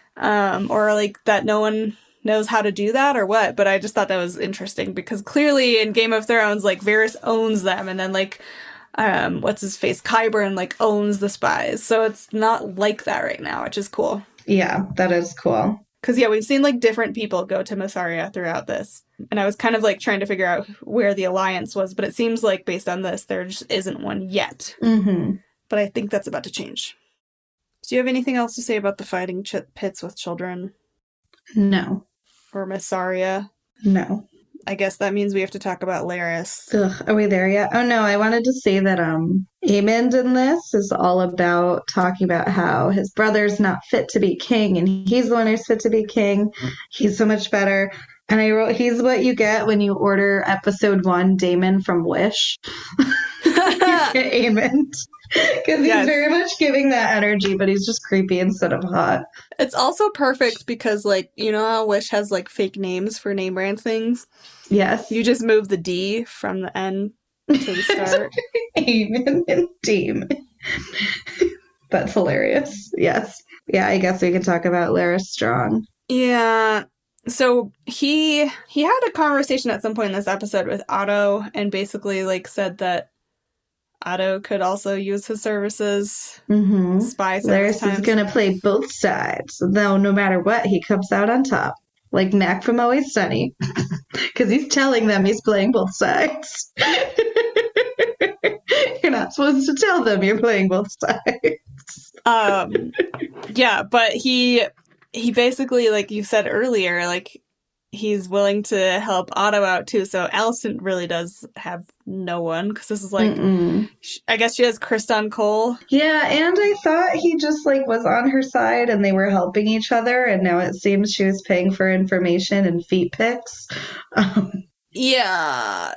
or, like, that no one knows how to do that or what, but I just thought that was interesting because clearly in Game of Thrones, like, Varys owns them, and then, like, what's his face, Qyburn, like, owns the spies, so it's not like that right now, which is cool. Yeah, that is cool. Because, yeah, we've seen, like, different people go to Mysaria throughout this. And I was kind of like trying to figure out where the alliance was, but it seems like based on this, there just isn't one yet. Mm-hmm. But I think that's about to change. Do you have anything else to say about the fighting pits with children? No. Or Miss Saria? No. I guess that means we have to talk about Laris. Ugh, are we there yet? Oh no, I wanted to say that Aemond in this is all about talking about how his brother's not fit to be king and he's the one who's fit to be king. He's so much better. And I wrote, he's what you get when you order episode 1 Daemon from Wish. You get Aemond. Because he's very much giving that energy, but he's just creepy instead of hot. It's also perfect because, like, you know how Wish has, like, fake names for name brand things? Yes. You just move the D from the end to the start. Aemond and Daemon. That's hilarious. Yes. Yeah, I guess we could talk about Laris Strong. Yeah. So he had a conversation at some point in this episode with Otto and basically, like, said that Otto could also use his services. Mm-hmm. Spy Laris is going to play both sides, though no matter what, he comes out on top. Like Mac from Always Sunny. Because he's telling them he's playing both sides. You're not supposed to tell them you're playing both sides. Yeah, but he basically, like you said earlier, like, he's willing to help Otto out too. So Alicent really does have no one because this is like, I guess she has Criston Cole. Yeah, and I thought he just like was on her side and they were helping each other, and now it seems she was paying for information and feet pics. Yeah.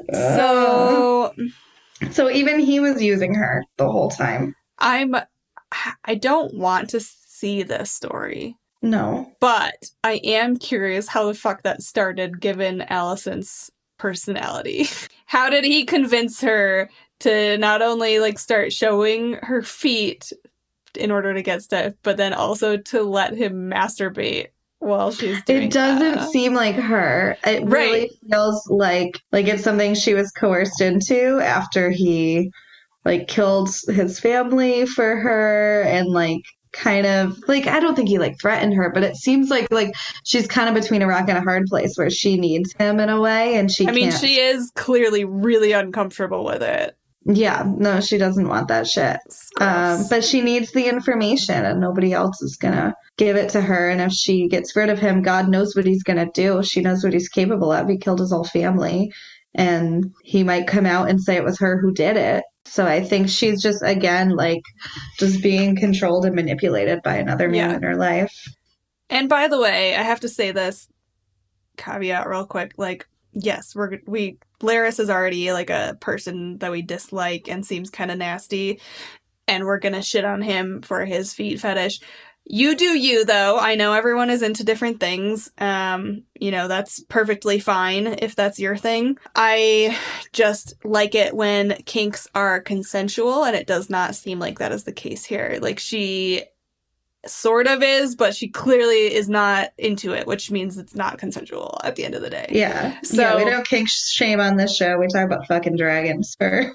So even he was using her the whole time. I don't want to see this story. No. But I am curious how the fuck that started, given Alicent's personality. How did he convince her to not only, like, start showing her feet in order to get stuff, but then also to let him masturbate while she's doing It doesn't that? seem like her. It really feels like it's something she was coerced into after he, like, killed his family for her and, like, kind of like, I don't think he like threatened her, but it seems like she's kind of between a rock and a hard place where she needs him in a way and she she is clearly really uncomfortable with it. Yeah, no, she doesn't want that shit. But she needs the information and nobody else is gonna give it to her, and if she gets rid of him, God knows what he's gonna do. She knows what he's capable of. He killed his whole family and he might come out and say it was her who did it. So I think she's just, again, like, just being controlled and manipulated by another man in her life. And by the way, I have to say this caveat real quick. Like, yes, Laris is already, like, a person that we dislike and seems kind of nasty, and we're gonna shit on him for his feet fetish. You do you, though. I know everyone is into different things. That's perfectly fine if that's your thing. I just like it when kinks are consensual, and it does not seem like that is the case here. Like, she sort of is, but she clearly is not into it, which means it's not consensual at the end of the day. Yeah. So we don't kink shame on this show. We talk about fucking dragons for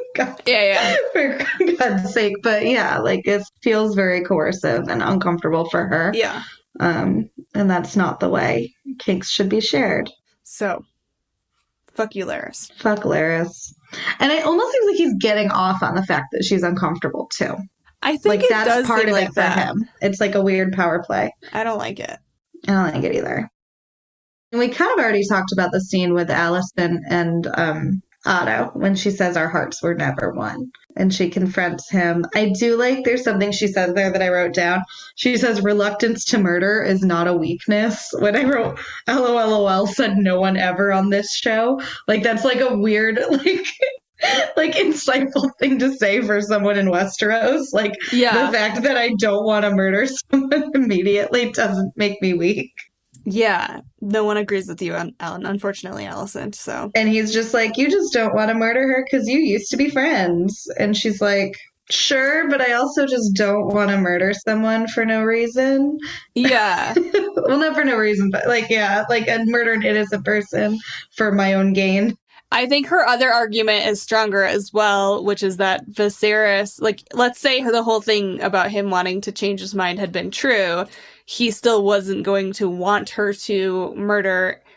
for God's sake. But yeah, like, it feels very coercive and uncomfortable for her. Yeah. And that's not the way kinks should be shared. So, fuck you, Laris. Fuck Laris. And it almost seems like he's getting off on the fact that she's uncomfortable too. I think like, that's part of it for him. It's like a weird power play. I don't like it. I don't like it either. And we kind of already talked about the scene with Alicent and Otto when she says our hearts were never one. And she confronts him. I do like, there's something she says there that I wrote down. She says reluctance to murder is not a weakness. When I wrote LOL said no one ever on this show. Like, that's like a weird, like insightful thing to say for someone in Westeros. Like, the fact that I don't want to murder someone immediately doesn't make me weak. Yeah, no one agrees with you, unfortunately, Alicent, so. And he's just like, you just don't want to murder her because you used to be friends. And she's like, sure, but I also just don't want to murder someone for no reason. Yeah. Well, not for no reason, but and murder an innocent person for my own gain. I think her other argument is stronger as well, which is that Viserys, like, let's say the whole thing about him wanting to change his mind had been true, he still wasn't going to want her to murder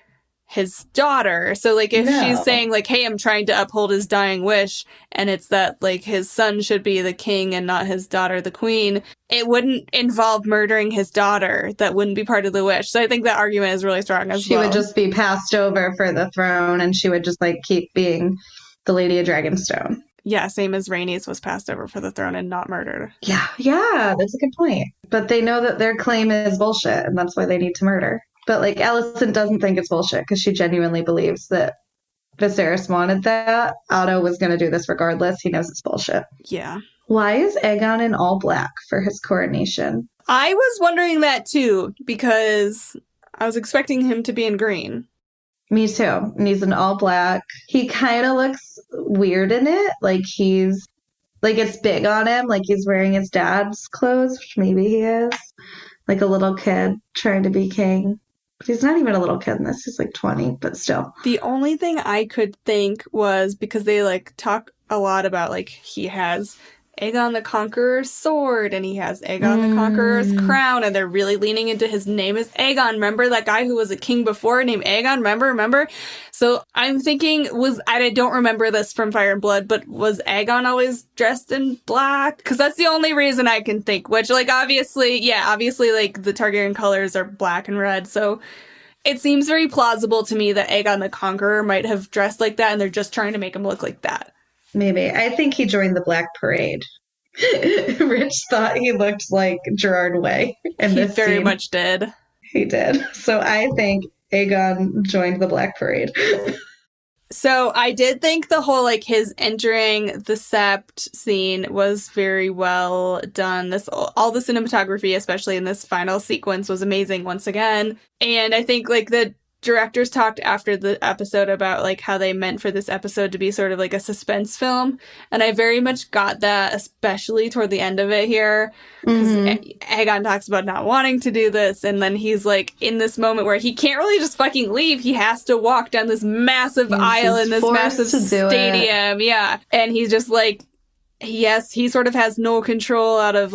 his daughter. So, like, if she's saying, like, hey, I'm trying to uphold his dying wish, and it's that, like, his son should be the king and not his daughter, the queen, it wouldn't involve murdering his daughter. That wouldn't be part of the wish. So I think that argument is really strong as well. She would just be passed over for the throne, and she would just, like, keep being the Lady of Dragonstone. Yeah, same as Rhaenys was passed over for the throne and not murdered. Yeah, that's a good point. But they know that their claim is bullshit, and that's why they need to murder. But, like, Alicent doesn't think it's bullshit because she genuinely believes that Viserys wanted that. Otto was going to do this regardless. He knows it's bullshit. Yeah. Why is Aegon in all black for his coronation? I was wondering that too, because I was expecting him to be in green. Me too. And he's in all black. He kind of looks weird in it. Like he's, like it's big on him. Like he's wearing his dad's clothes, which maybe he is. Like a little kid trying to be king. But he's not even a little kid in this. He's like 20, but still. The only thing I could think was because they like talk a lot about like he has Aegon the Conqueror's sword and he has Aegon the Conqueror's crown, and they're really leaning into his name is Aegon. Remember that guy who was a king before named Aegon? Remember? So I'm thinking I don't remember this from Fire and Blood, but was Aegon always dressed in black? Because that's the only reason I can think, which like obviously like the Targaryen colors are black and red. So it seems very plausible to me that Aegon the Conqueror might have dressed like that and they're just trying to make him look like that. Maybe. I think he joined the Black Parade. Rich thought he looked like Gerard Way in this scene. He very much did. He did. So I think Aegon joined the Black Parade. So I did think the whole, like, his entering the Sept scene was very well done. All the cinematography, especially in this final sequence, was amazing once again. And I think, like, the directors talked after the episode about like how they meant for this episode to be sort of like a suspense film, and I very much got that, especially toward the end of it here, because Aegon talks about not wanting to do this, and then he's like in this moment where he can't really just fucking leave. He has to walk down this massive aisle in this massive stadium, and he's just like, yes, he sort of has no control of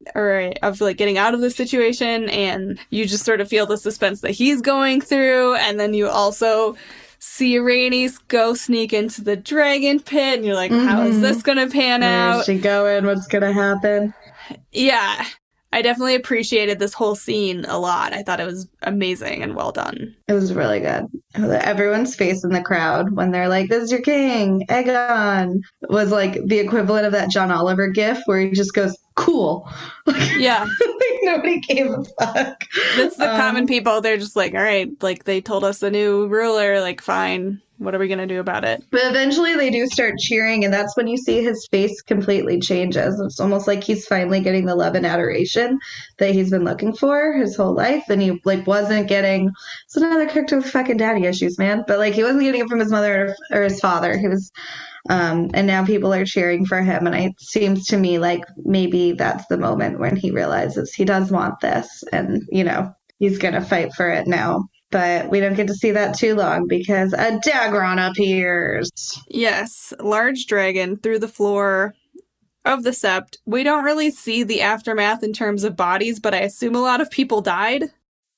getting out of the situation, and you just sort of feel the suspense that he's going through, and then you also see Rhaenys go sneak into the dragon pit, and you're like, how is this gonna pan out? Where's she going? What's gonna happen? Yeah. I definitely appreciated this whole scene a lot. I thought it was amazing and well done. It was really good. Everyone's face in the crowd when they're like, this is your king, Aegon, was like the equivalent of that John Oliver gif where he just goes, cool. Yeah. Like, nobody gave a fuck. That's the common people. They're just like, all right, like they told us a new ruler, like fine. What are we going to do about it? But eventually they do start cheering, and that's when you see his face completely changes. It's almost like he's finally getting the love and adoration that he's been looking for his whole life. And he like wasn't getting, it's another character with fucking daddy issues, man. But like he wasn't getting it from his mother or his father. He was, and now people are cheering for him. And it seems to me like maybe that's the moment when he realizes he does want this, and, you know, he's going to fight for it now. But we don't get to see that too long because a Dagron appears. Yes, large dragon through the floor of the Sept. We don't really see the aftermath in terms of bodies, but I assume a lot of people died.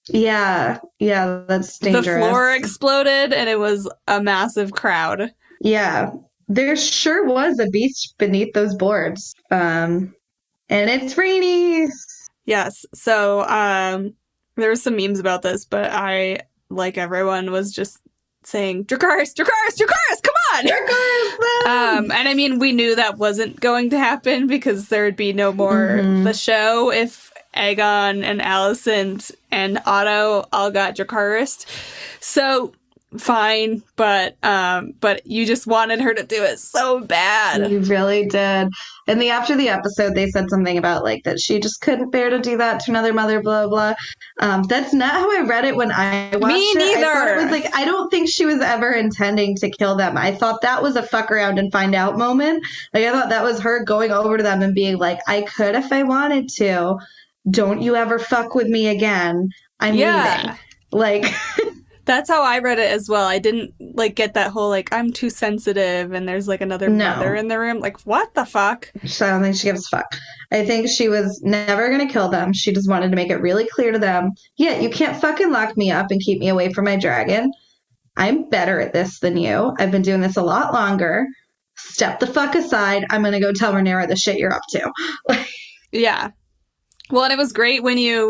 Yeah, that's dangerous. The floor exploded and it was a massive crowd. Yeah, there sure was a beast beneath those boards. And it's Rhaenys. Yes, so there were some memes about this, but I, like everyone, was just saying, Dracarys, come on! Dracarys! And I mean, we knew that wasn't going to happen because there would be no more the show if Aegon and Alicent and Otto all got Dracarys. So, fine, but you just wanted her to do it so bad. You really did. And after the episode, they said something about like that she just couldn't bear to do that to another mother, blah blah. That's not how I read it when I watched Me neither. I thought it was like, I don't think she was ever intending to kill them. I thought that was a fuck around and find out moment. Like I thought that was her going over to them and being like, I could if I wanted to. Don't you ever fuck with me again. I'm leaving. Like. That's how I read it as well. I didn't, like, get that whole, like, I'm too sensitive and there's, like, another mother in the room. Like, what the fuck? So I don't think she gives a fuck. I think she was never going to kill them. She just wanted to make it really clear to them, yeah, you can't fucking lock me up and keep me away from my dragon. I'm better at this than you. I've been doing this a lot longer. Step the fuck aside. I'm going to go tell Rhaenyra the shit you're up to. Yeah. Well, and it was great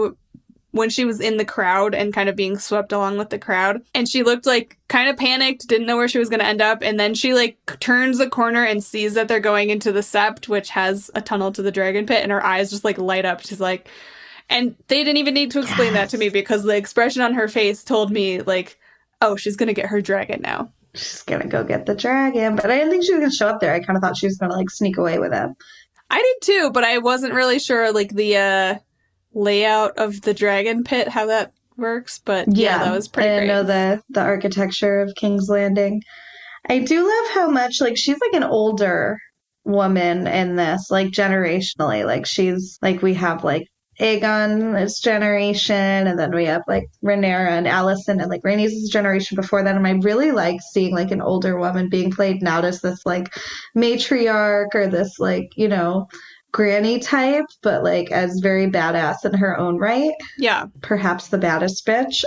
when she was in the crowd and kind of being swept along with the crowd. And she looked like kind of panicked, didn't know where she was going to end up. And then she like turns the corner and sees that they're going into the Sept, which has a tunnel to the dragon pit. And her eyes just like light up. She's like, and they didn't even need to explain that to me because the expression on her face told me like, oh, she's going to get her dragon now. She's going to go get the dragon. But I didn't think she was going to show up there. I kind of thought she was going to like sneak away with him. I did too, but I wasn't really sure like the layout of the dragon pit, how that works. But yeah, that was pretty great. I know the architecture of King's Landing. I do love how much like she's like an older woman in this, like generationally. Like she's like we have like Aegon's generation, and then we have like Rhaenyra and Alicent, and like Rhaenys' generation before that. And I really like seeing like an older woman being played not as this like matriarch or this like, you know, granny type, but like as very badass in her own right. Yeah. Perhaps the baddest bitch.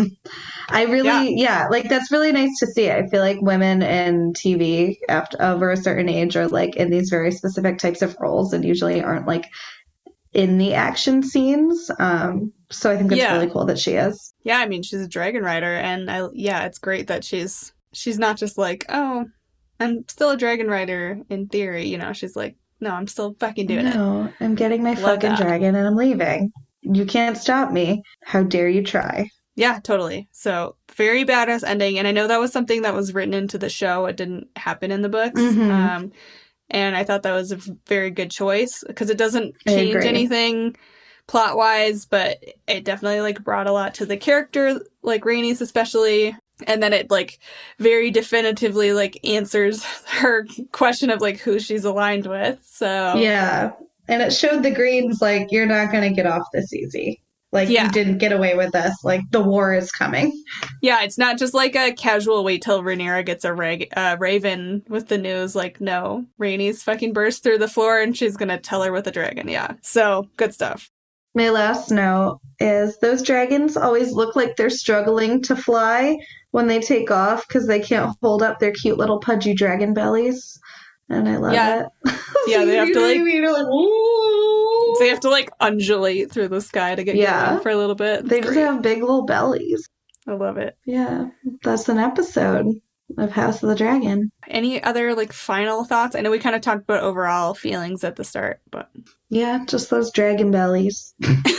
I really, like that's really nice to see. I feel like women in TV after over a certain age are like in these very specific types of roles and usually aren't like in the action scenes. So I think it's really cool that she is. Yeah, I mean, she's a dragon rider, and it's great that she's not just like, oh, I'm still a dragon rider in theory, you know, she's like, no, I'm still fucking doing it. No, I'm getting my fucking dragon and I'm leaving. You can't stop me. How dare you try? Yeah, totally. So very badass ending. And I know that was something that was written into the show. It didn't happen in the books. Mm-hmm. And I thought that was a very good choice because it doesn't change anything plot-wise, but it definitely like brought a lot to the character, like Rhaenys especially. And then it like very definitively like answers her question of like who she's aligned with. So yeah, and it showed the Greens like you're not going to get off this easy. Like you didn't get away with this. Like the war is coming. Yeah, it's not just like a casual wait till Rhaenyra gets a raven with the news. Like no, Rhaenys fucking burst through the floor and she's going to tell her with a dragon. Yeah, so good stuff. My last note is those dragons always look like they're struggling to fly when they take off because they can't hold up their cute little pudgy dragon bellies. And I love it. Yeah, they have to like, they have to like undulate through the sky to get going for a little bit. They just have big little bellies. I love it. Yeah, that's an episode of House of the Dragon. Any other like final thoughts? I know we kind of talked about overall feelings at the start, but yeah, just those dragon bellies.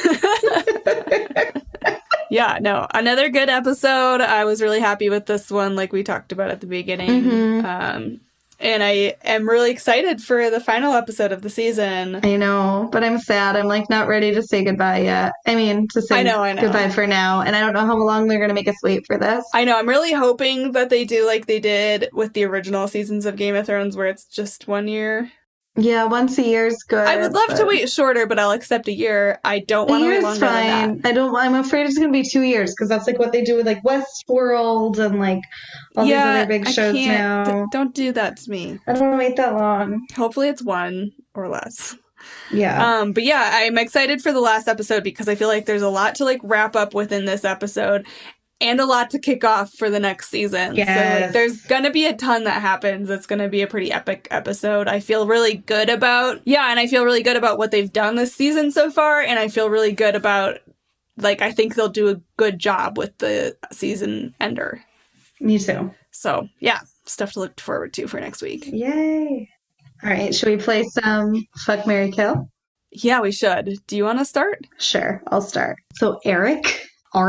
Yeah, no, another good episode. I was really happy with this one, like we talked about at the beginning. Mm-hmm. And I am really excited for the final episode of the season. I know, but I'm sad. I'm like not ready to say goodbye yet. I mean, to say goodbye for now. And I don't know how long they're going to make us wait for this. I know. I'm really hoping that they do like they did with the original seasons of Game of Thrones where it's just 1 year. Yeah, once a year is good. I would love to wait shorter, but I'll accept a year. I don't want to wait longer than that. I'm afraid it's going to be 2 years because that's like what they do with like Westworld and like all these other big shows now. Don't do that to me. I don't want to wait that long. Hopefully it's 1 or less. Yeah. But yeah, I'm excited for the last episode because I feel like there's a lot to like wrap up within this episode. And a lot to kick off for the next season. Yes. So like, there's going to be a ton that happens. It's going to be a pretty epic episode. I feel really good about, and I feel really good about what they've done this season so far. And I feel really good about, like, I think they'll do a good job with the season ender. Me too. So, yeah, stuff to look forward to for next week. Yay. All right, should we play some Fuck, Marry, Kill? Yeah, we should. Do you want to start? Sure, I'll start. So, Auric,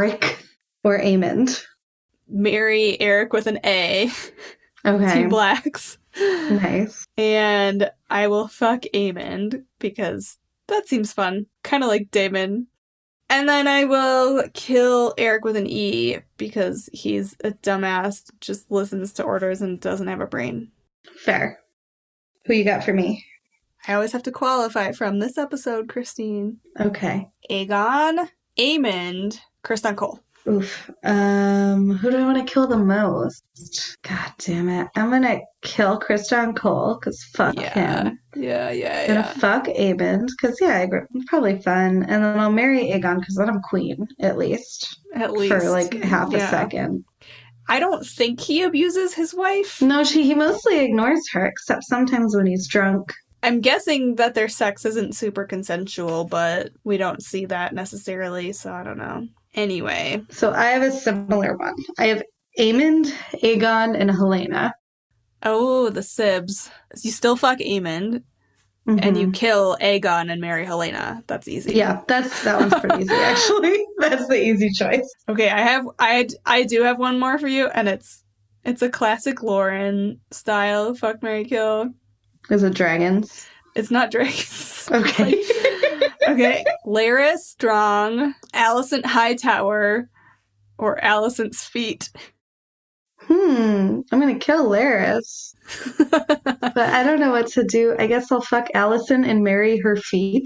or Aemond? Marry Eric with an A. Okay. 2 blacks. Nice. And I will fuck Aemond because that seems fun. Kind of like Daemon. And then I will kill Eric with an E because he's a dumbass, just listens to orders and doesn't have a brain. Fair. Who you got for me? I always have to qualify from this episode, Christine. Okay. Aegon, Aemond, Criston Cole. Oof. Who do I want to kill the most? God damn it. I'm gonna kill Criston Cole, because fuck him. Yeah. Gonna fuck Aemond, because probably fun. And then I'll marry Aegon, because then I'm queen, at least. For like half a second. I don't think he abuses his wife. No, he mostly ignores her, except sometimes when he's drunk. I'm guessing that their sex isn't super consensual, but we don't see that necessarily, so I don't know. Anyway. So I have a similar one. I have Aemond, Aegon, and Helena. Oh, the Sibs. You still fuck Aemond, and you kill Aegon and marry Helena. That's easy. Yeah, that one's pretty easy, actually. That's the easy choice. Okay, I do have one more for you, and it's a classic Lauren style fuck, marry, kill. Is it dragons? It's not dragons. Okay. Okay. Larys Strong, Alicent Hightower, or Alicent's feet. I'm gonna kill Larys. But I don't know what to do. I guess I'll fuck Alicent and marry her feet.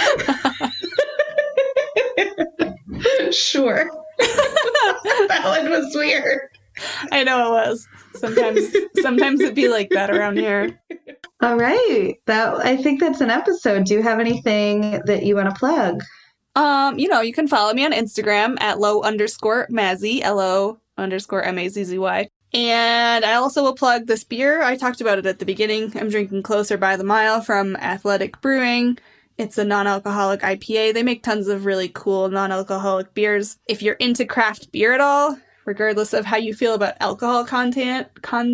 Sure. That one was weird. I know it was. Sometimes it'd be like that around here. All right. I think that's an episode. Do you have anything that you want to plug? You can follow me on Instagram at @low_Mazzy, LO_MAZZY. And I also will plug this beer. I talked about it at the beginning. I'm drinking Closer by the Mile from Athletic Brewing. It's a non-alcoholic IPA. They make tons of really cool non-alcoholic beers. If you're into craft beer at all, regardless of how you feel about alcohol content,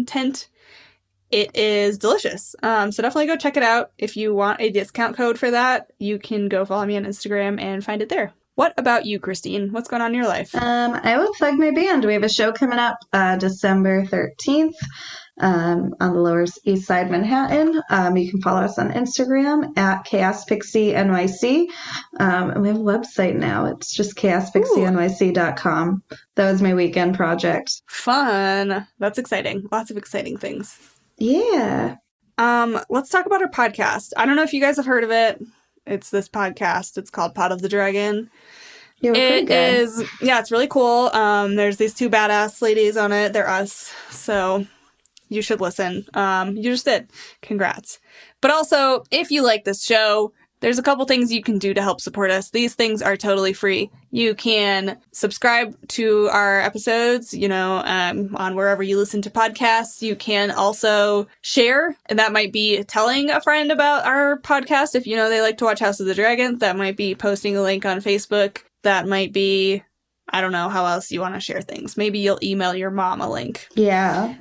it is delicious. So definitely go check it out. If you want a discount code for that, you can go follow me on Instagram and find it there. What about you, Christine? What's going on in your life? I will plug my band. We have a show coming up December 13th on the Lower East Side, Manhattan. You can follow us on Instagram at Chaos Pixie NYC. And we have a website now. It's just chaospixienyc.com. That was my weekend project. Fun. That's exciting. Lots of exciting things. Yeah. Let's talk about our podcast. I don't know if you guys have heard of it. It's this podcast. It's called Pod of the Dragon. It is, yeah, it's really cool. There's these two badass ladies on it. They're us. So you should listen. You just did. Congrats. But also, if you like this show, there's a couple things you can do to help support us. These things are totally free. You can subscribe to our episodes, on wherever you listen to podcasts. You can also share, and that might be telling a friend about our podcast. If they like to watch House of the Dragon, that might be posting a link on Facebook. That might be, I don't know how else you want to share things. Maybe you'll email your mom a link. Yeah.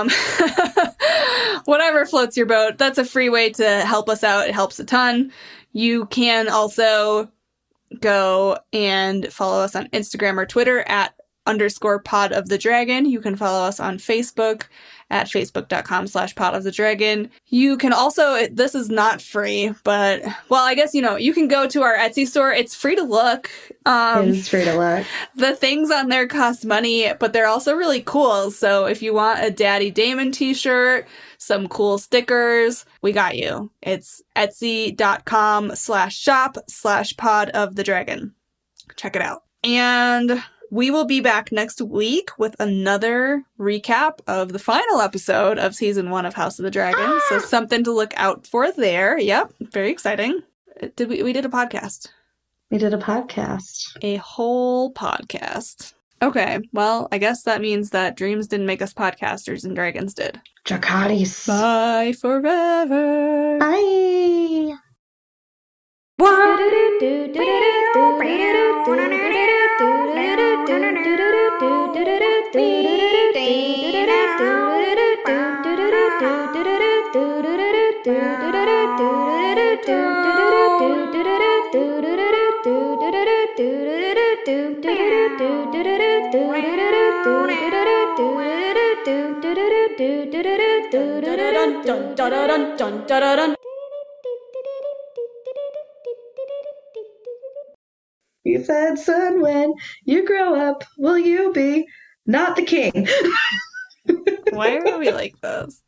Whatever floats your boat. That's a free way to help us out. It helps a ton. You can also go and follow us on Instagram or Twitter at _Pod of the Dragon. You can follow us on Facebook at facebook.com/Pod of the Dragon. You can also, this is not free, but, well, I guess, you can go to our Etsy store. It's free to look. It is free to look. The things on there cost money, but they're also really cool. So if you want a Daddy Damon t-shirt, some cool stickers, we got you. It's etsy.com/shop/Pod of the Dragon. Check it out. And we will be back next week with another recap of the final episode of season 1 of House of the Dragon. So something to look out for there. Yep. Very exciting. We did a podcast. We did a podcast. A whole podcast. Okay. Well, I guess that means that dreams didn't make us podcasters and dragons did. Dracarys. Bye forever. Bye. You said, son, when you grow up, will you be not the king? Why are we like this?